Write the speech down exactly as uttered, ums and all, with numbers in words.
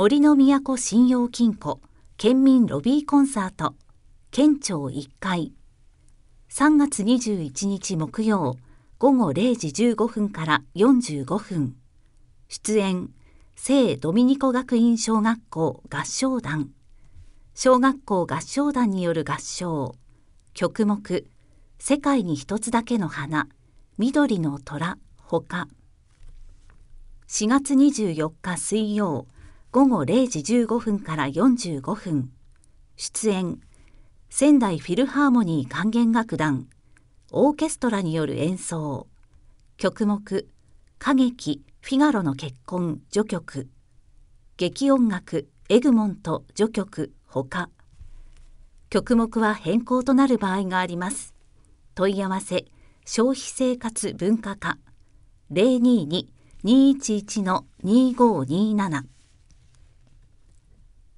森の都信用金庫県民ロビーコンサート県庁いっかいさんがつにじゅういちにち木曜ごごれいじじゅうごふんからよんじゅうごふん出演聖ドミニコ学院小学校合唱団小学校合唱団による合唱曲目世界に一つだけの花緑の虎ほかしがつにじゅうよっか水曜ごごれいじじゅうごふんからよんじゅうごふん出演仙台フィルハーモニー管弦楽団オーケストラによる演奏曲目歌劇フィガロの結婚序曲劇音楽エグモント序曲ほか曲目は変更となる場合があります。問い合わせ消費生活文化課 ゼロにーにーにーいちいちのにーごーにーなな